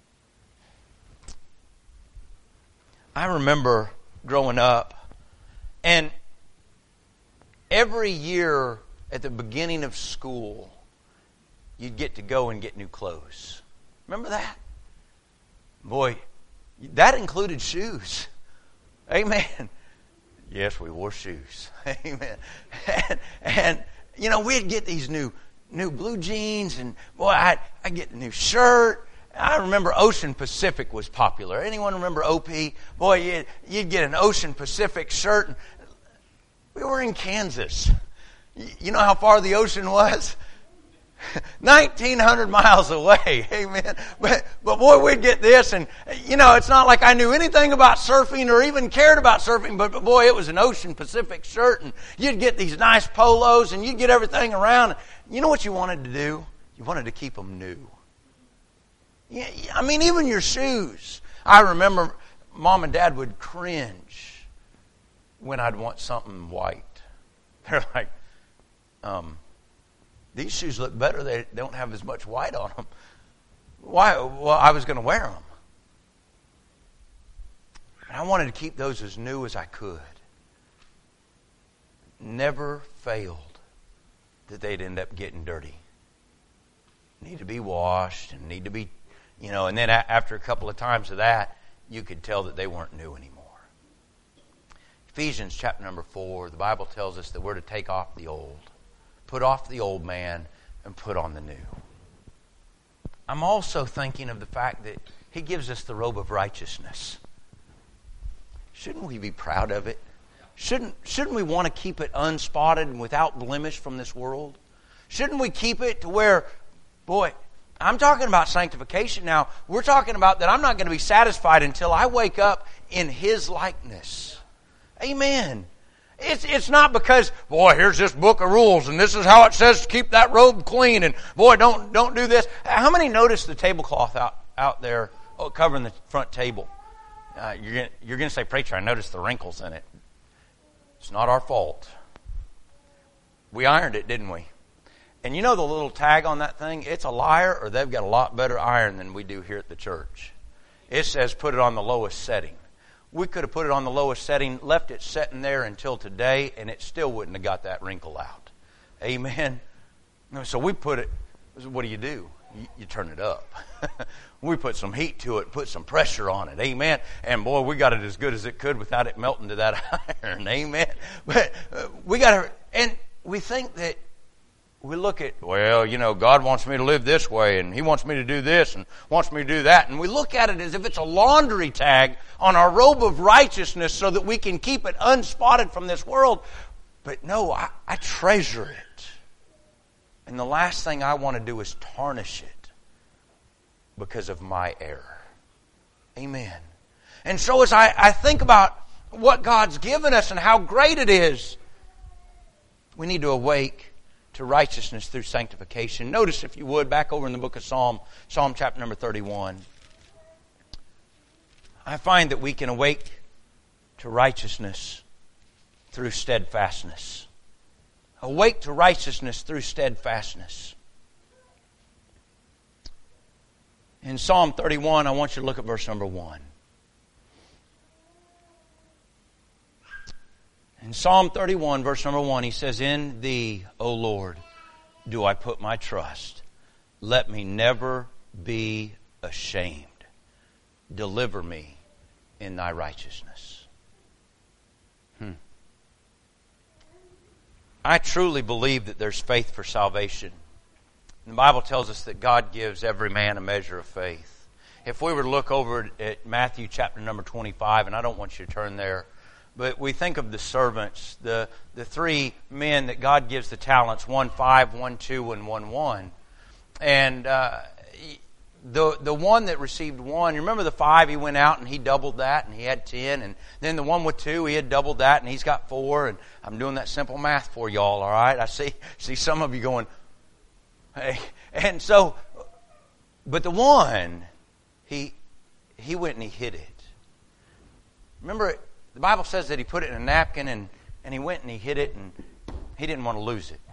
I remember growing up, and every year at the beginning of school, you'd get to go and get new clothes. Remember that? Boy, that included shoes. Amen. Yes, we wore shoes. Amen. And, and you know, we'd get these new new blue jeans, and boy, I'd, I'd get a new shirt. I remember Ocean Pacific was popular. Anyone remember O P? Boy, you'd, you'd get an Ocean Pacific shirt. And we were in Kansas. You know how far the ocean was? nineteen hundred miles away. Amen. But, but boy, we'd get this, and you know, it's not like I knew anything about surfing or even cared about surfing, but, but boy, it was an Ocean Pacific shirt, and you'd get these nice polos, and you'd get everything around. You know what you wanted to do? You wanted to keep them new. Yeah, I mean, even your shoes. I remember Mom and Dad would cringe when I'd want something white. They're like, um, these shoes look better. They don't have as much white on them. Why? Well, I was going to wear them. And I wanted to keep those as new as I could. Never failed that they'd end up getting dirty. Need to be washed and need to be, you know, and then after a couple of times of that, you could tell that they weren't new anymore. Ephesians chapter number four, the Bible tells us that we're to take off the old. Put off the old man and put on the new. I'm also thinking of the fact that he gives us the robe of righteousness. Shouldn't we be proud of it? Shouldn't, shouldn't we want to keep it unspotted and without blemish from this world? Shouldn't we keep it to where, boy, I'm talking about sanctification now. We're talking about that I'm not going to be satisfied until I wake up in his likeness. Amen. It's it's not because, boy, here's this book of rules and this is how it says to keep that robe clean and, boy, don't don't do this. How many notice the tablecloth out, out there oh, covering the front table? Uh, you're gonna, you're going to say, preacher, I noticed the wrinkles in it. It's not our fault. We ironed it, didn't we? And you know the little tag on that thing? It's a liar, or they've got a lot better iron than we do here at the church. It says put it on the lowest setting. We could have put it on the lowest setting, left it sitting there until today, and it still wouldn't have got that wrinkle out. Amen? So we put it, what do you do? You, you turn it up. We put some heat to it, put some pressure on it. Amen? And boy, we got it as good as it could without it melting to that iron. Amen? But uh, we got to, and we think that we look at, well, you know, God wants me to live this way, and he wants me to do this, and wants me to do that. And we look at it as if it's a laundry tag on our robe of righteousness so that we can keep it unspotted from this world. But no, I, I treasure it. And the last thing I want to do is tarnish it because of my error. Amen. And so as I, I think about what God's given us and how great it is, we need to awake to righteousness through sanctification. Notice, if you would, back over in the book of Psalm, Psalm chapter number thirty-one. I find that we can awake to righteousness through steadfastness. Awake to righteousness through steadfastness. In Psalm thirty-one, I want you to look at verse number one. In Psalm thirty-one, verse number one, he says, in thee, O Lord, do I put my trust. Let me never be ashamed. Deliver me in thy righteousness. Hmm. I truly believe that there's faith for salvation. The Bible tells us that God gives every man a measure of faith. If we were to look over at Matthew chapter number twenty-five, and I don't want you to turn there, but we think of the servants, the, the three men that God gives the talents, one five, one two, and one one. And uh, the the one that received one, you remember the five, he went out and he doubled that and he had ten. And then the one with two, he had doubled that and he's got four. And I'm doing that simple math for y'all, all right? I see see some of you going, hey. And so, but the one, he he went and he hid it. Remember, the Bible says that he put it in a napkin and, and he went and he hid it and he didn't want to lose it.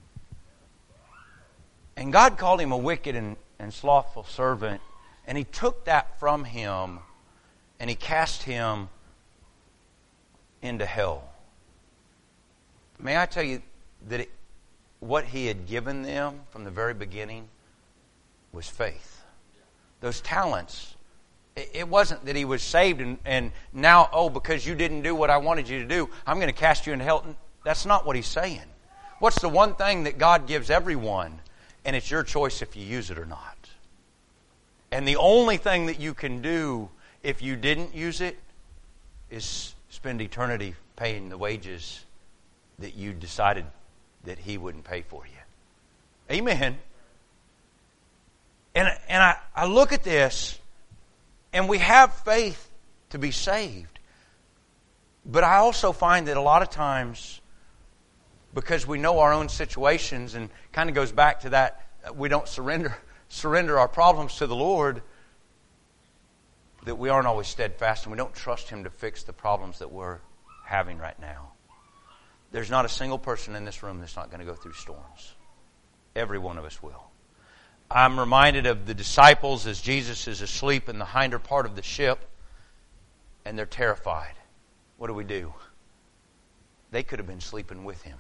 And God called him a wicked and, and slothful servant, and he took that from him and he cast him into hell. May I tell you that it, what he had given them from the very beginning was faith. Those talents, it, it wasn't that he was saved and, and now, oh, because you didn't do what I wanted you to do, I'm going to cast you into hell. That's not what he's saying. What's the one thing that God gives everyone? And it's your choice if you use it or not. And the only thing that you can do if you didn't use it is spend eternity paying the wages that you decided that he wouldn't pay for you. Amen. And, and I, I look at this, and we have faith to be saved. But I also find that a lot of times, because we know our own situations, and kind of goes back to that, we don't surrender surrender our problems to the Lord, that we aren't always steadfast and we don't trust Him to fix the problems that we're having right now. There's not a single person in this room that's not going to go through storms. Every one of us will. I'm reminded of the disciples as Jesus is asleep in the hinder part of the ship, and they're terrified. What do we do? They could have been sleeping with Him.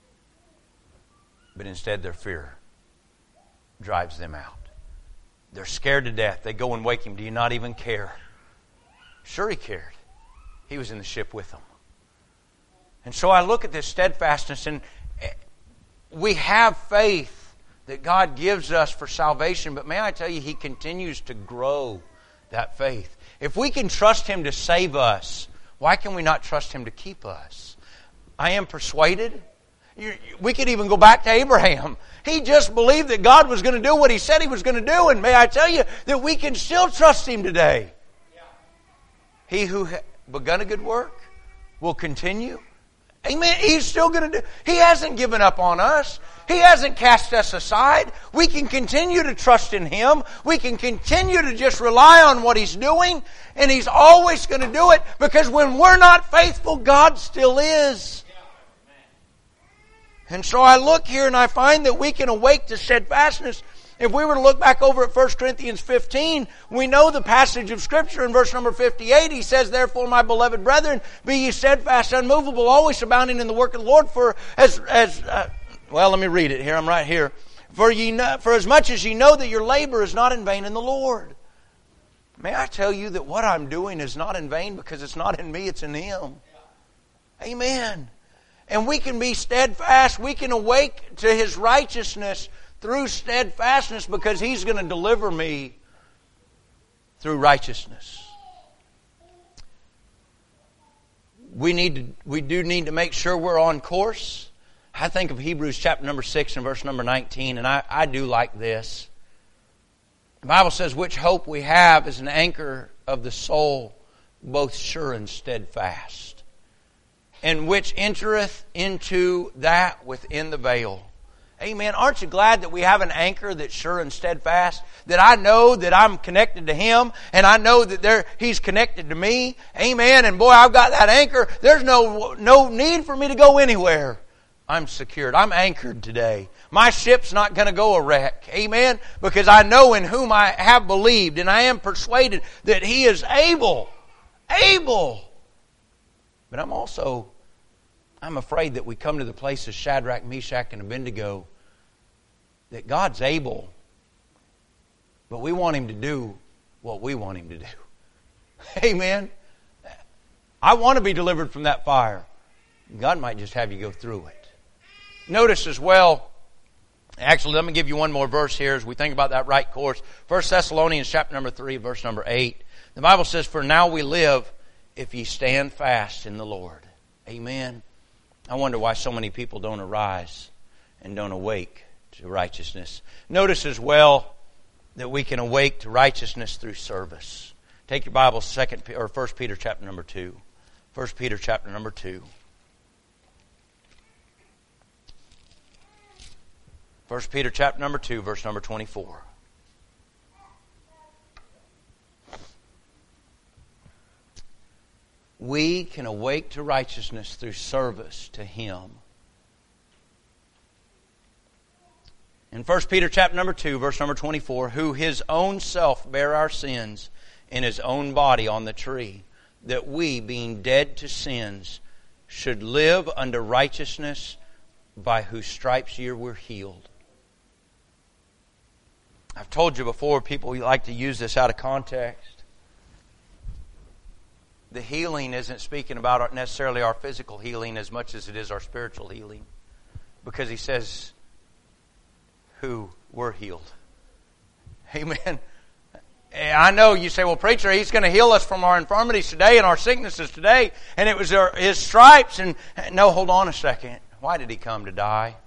But instead their fear drives them out. They're scared to death. They go and wake Him. Do you not even care? Sure He cared. He was in the ship with them. And so I look at this steadfastness, and we have faith that God gives us for salvation, but may I tell you, He continues to grow that faith. If we can trust Him to save us, why can we not trust Him to keep us? I am persuaded. We could even go back to Abraham. He just believed that God was going to do what He said He was going to do. And may I tell you that we can still trust Him today. He who begun a good work will continue. Amen. He's still going to do. He hasn't given up on us. He hasn't cast us aside. We can continue to trust in Him. We can continue to just rely on what He's doing. And He's always going to do it, because when we're not faithful, God still is. And so I look here and I find that we can awake to steadfastness. If we were to look back over at First Corinthians fifteen, we know the passage of Scripture in verse number fifty-eight. He says, "Therefore, my beloved brethren, be ye steadfast, unmovable, always abounding in the work of the Lord. For as as uh, well, let me read it here. I'm right here. For ye know, for as much as ye know that your labor is not in vain in the Lord." May I tell you that what I'm doing is not in vain, because it's not in me, it's in Him. Amen. And we can be steadfast. We can awake to His righteousness through steadfastness, because He's going to deliver me through righteousness. We need to, we do need to make sure we're on course. I think of Hebrews chapter number six and verse number nineteen, and I, I do like this. The Bible says, "Which hope we have is an anchor of the soul, both sure and steadfast, and which entereth into that within the veil." Amen. Aren't you glad that we have an anchor that's sure and steadfast? That I know that I'm connected to Him, and I know that there He's connected to me. Amen. And boy, I've got that anchor. There's no, no need for me to go anywhere. I'm secured. I'm anchored today. My ship's not going to go a wreck. Amen. Because I know in whom I have believed, and I am persuaded that He is able. Able. But I'm also I'm afraid that we come to the place of Shadrach, Meshach, and Abednego, that God's able, but we want Him to do what we want Him to do. Amen. I want to be delivered from that fire. God might just have you go through it. Notice as well, actually let me give you one more verse here as we think about that right course. First Thessalonians chapter number three, verse number eight. The Bible says, "For now we live if ye stand fast in the Lord." Amen. I wonder why so many people don't arise and don't awake to righteousness. Notice as well that we can awake to righteousness through service. Take your Bible, second or First Peter chapter number two. First Peter chapter number two. First Peter chapter number two, verse number twenty-four. We can awake to righteousness through service to Him. In First Peter chapter number two, verse number twenty-four, who His own self bare our sins in His own body on the tree, that we, being dead to sins, should live unto righteousness, by whose stripes ye were healed. I've told you before, people like to use this out of context. The healing isn't speaking about necessarily our physical healing as much as it is our spiritual healing. Because he says, who were healed. Amen. I know you say, well, preacher, He's going to heal us from our infirmities today and our sicknesses today. And it was His stripes. And no, hold on a second. Why did He come to die?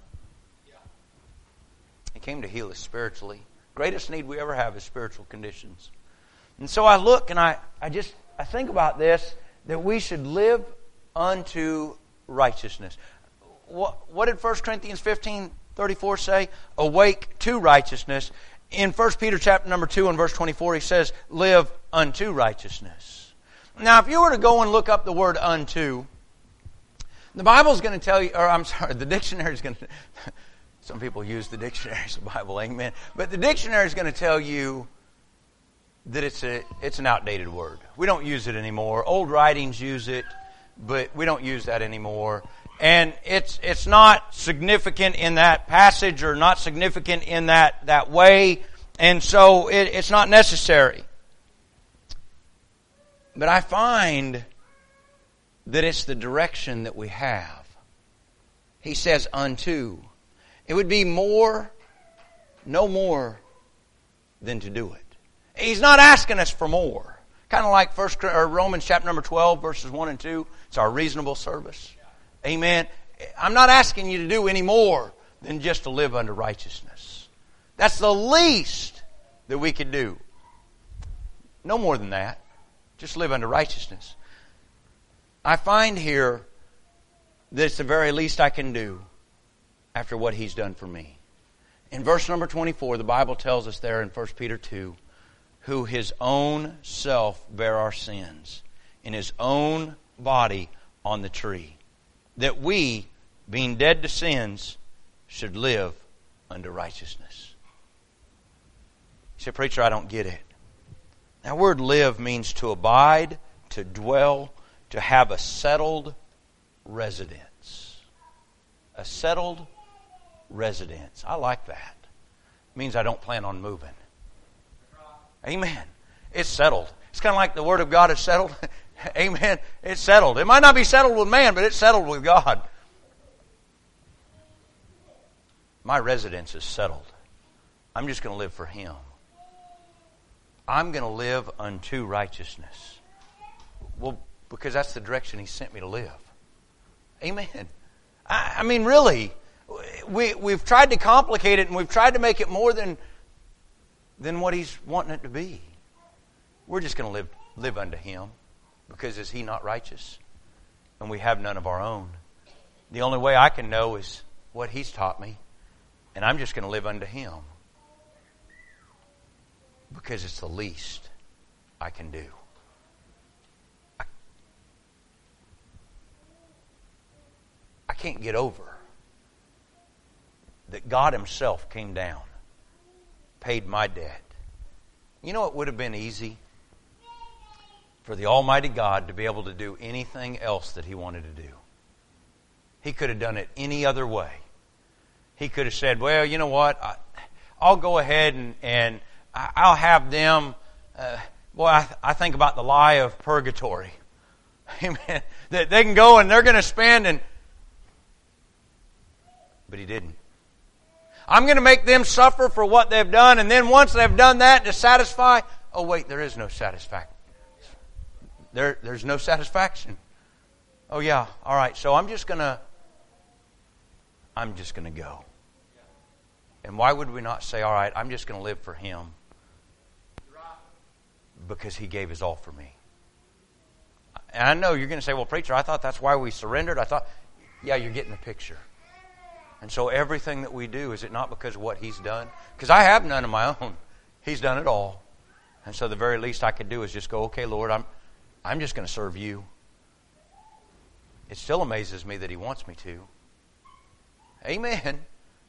He came to heal us spiritually. Greatest need we ever have is spiritual conditions. And so I look and I, I just... I think about this, that we should live unto righteousness. What, what did First Corinthians fifteen thirty-four say? Awake to righteousness. In First Peter chapter number two and verse twenty-four, he says, live unto righteousness. Now, if you were to go and look up the word unto, the Bible's going to tell you, or I'm sorry, the dictionary's going to, some people use the dictionary as the Bible, amen. But the dictionary's going to tell you that it's a it's an outdated word. We don't use it anymore. Old writings use it, but we don't use that anymore. And it's it's not significant in that passage or not significant in that, that way, and so it, it's not necessary. But I find that it's the direction that we have. He says unto. It would be more, no more than to do it. He's not asking us for more. Kind of like First or Romans chapter number twelve, verses one and two. It's our reasonable service. Amen. I'm not asking you to do any more than just to live unto righteousness. That's the least that we could do. No more than that. Just live unto righteousness. I find here that it's the very least I can do after what He's done for me. In verse number twenty-four, the Bible tells us there in First Peter two, who His own self bare our sins in His own body on the tree, that we, being dead to sins, should live unto righteousness. You say, preacher, I don't get it. That word live means to abide, to dwell, to have a settled residence. A settled residence. I like that. It means I don't plan on moving. Amen. It's settled. It's kind of like the Word of God is settled. Amen. It's settled. It might not be settled with man, but it's settled with God. My residence is settled. I'm just going to live for Him. I'm going to live unto righteousness. Well, because that's the direction He sent me to live. Amen. I, I mean, really, we, we've tried to complicate it and we've tried to make it more than than what He's wanting it to be. We're just going to live live unto Him, because is He not righteous? And we have none of our own. The only way I can know is what He's taught me, and I'm just going to live unto Him, because it's the least I can do. I, I can't get over that God Himself came down, paid my debt. You know, it would have been easy for the Almighty God to be able to do anything else that He wanted to do. He could have done it any other way. He could have said, well, you know what, I, I'll go ahead and, and I'll have them, uh, boy, I, I think about the lie of purgatory. Amen. That they can go and they're going to spend and, but He didn't. I'm going to make them suffer for what they've done, and then once they've done that to satisfy, oh wait, there is no satisfaction. There, there's no satisfaction. Oh yeah, all right, so I'm just going to, I'm just going to go. And why would we not say, all right, I'm just going to live for Him because He gave His all for me. And I know you're going to say, well, preacher, I thought that's why we surrendered. I thought, yeah, you're getting the picture. And so everything that we do, is it not because of what He's done? Because I have none of my own. He's done it all. And so the very least I could do is just go, okay, Lord, I'm, I'm just going to serve You. It still amazes me that He wants me to. Amen.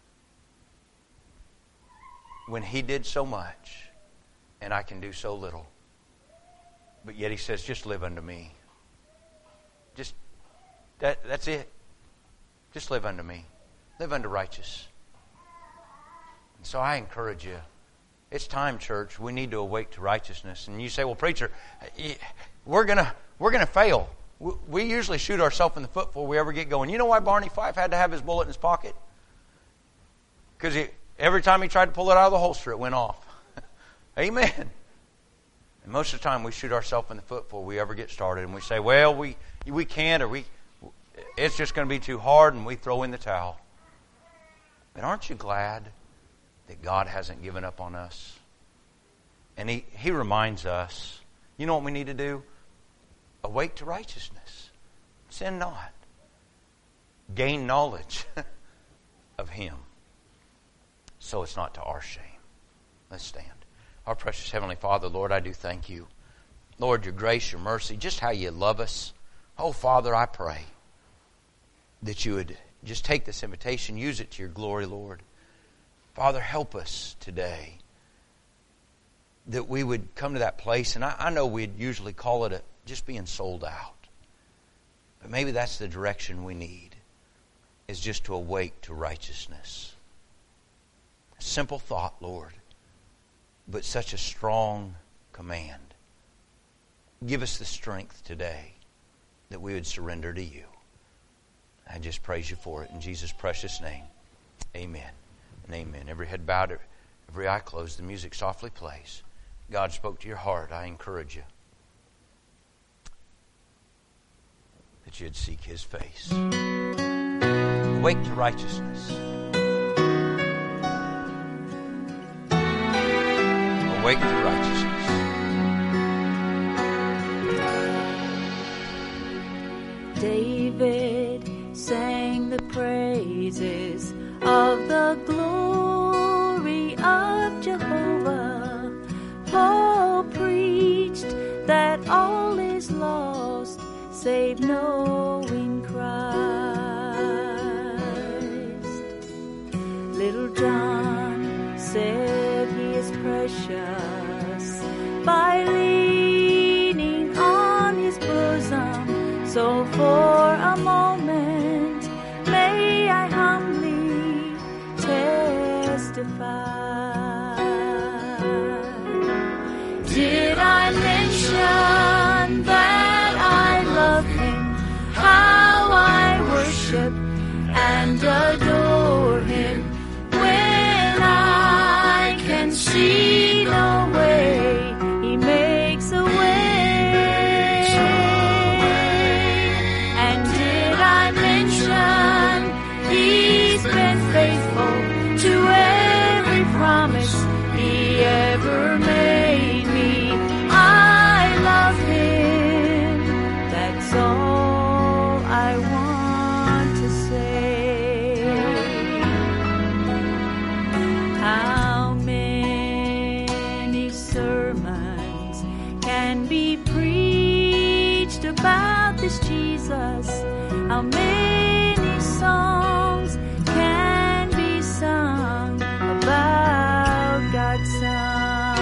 When He did so much, and I can do so little. But yet He says, just live unto Me. Just, that, that's it. Just live unto Me. Live unto righteous. And so I encourage you. It's time, church. We need to awake to righteousness. And you say, well, preacher, we're gonna we're gonna fail. We usually shoot ourselves in the foot before we ever get going. You know why Barney Fife had to have his bullet in his pocket? Because every time he tried to pull it out of the holster, it went off. Amen. And most of the time we shoot ourselves in the foot before we ever get started. And we say, well, we we can't, or we it's just going to be too hard, and we throw in the towel. But aren't you glad that God hasn't given up on us? And He, he reminds us, you know what we need to do? Awake to righteousness. Sin not. Gain knowledge of Him. So it's not to our shame. Let's stand. Our precious Heavenly Father, Lord, I do thank You. Lord, Your grace, Your mercy, just how You love us. Oh, Father, I pray that You would just take this invitation, use it to Your glory, Lord. Father, help us today that we would come to that place, and I, I know we'd usually call it a, just being sold out. But maybe that's the direction we need, is just to awake to righteousness. A simple thought, Lord, but such a strong command. Give us the strength today that we would surrender to You. I just praise You for it in Jesus' precious name. Amen and amen. Every head bowed, every eye closed, the music softly plays. God spoke to your heart. I encourage you that you'd seek His face. Awake to righteousness. Awake to righteousness. David sang the praises of the glory of Jehovah. Paul preached that all is lost save knowing Christ. Little John said He is precious by leaning on His bosom. So for a moment may I humbly testify. Did I mention that I love Him, how I worship and adore Him, when I can see no way, He makes a way. And did I mention He's been faithful to every promise He ever made me? I love Him, that's all I want to say. How many sermons can be preached about this Jesus? How many songs can be sung about God's Son?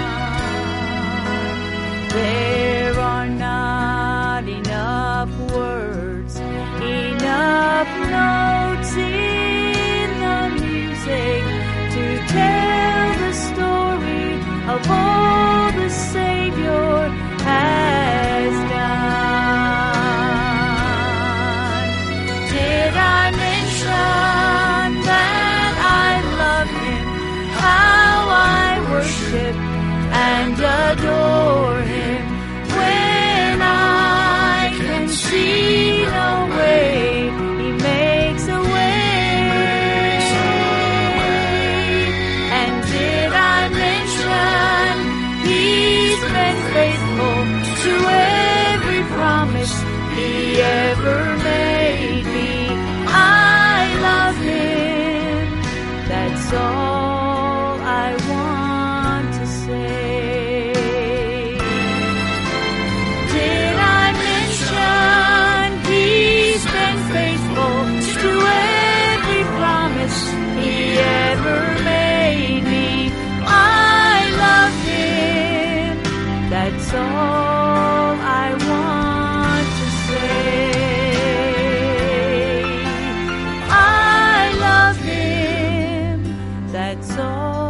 There are not enough words, enough notes in the music to tell the story of all the Savior has done. Did I mention that I love Him, how I worship and adore Him, when I can see no way, He makes a way? And did I mention He's been to every promise He ever made me. I love Him, that's all I want to say. Did I mention He's been faithful to every promise He ever made me? I love Him, that's all I want to say. I love Him, that's all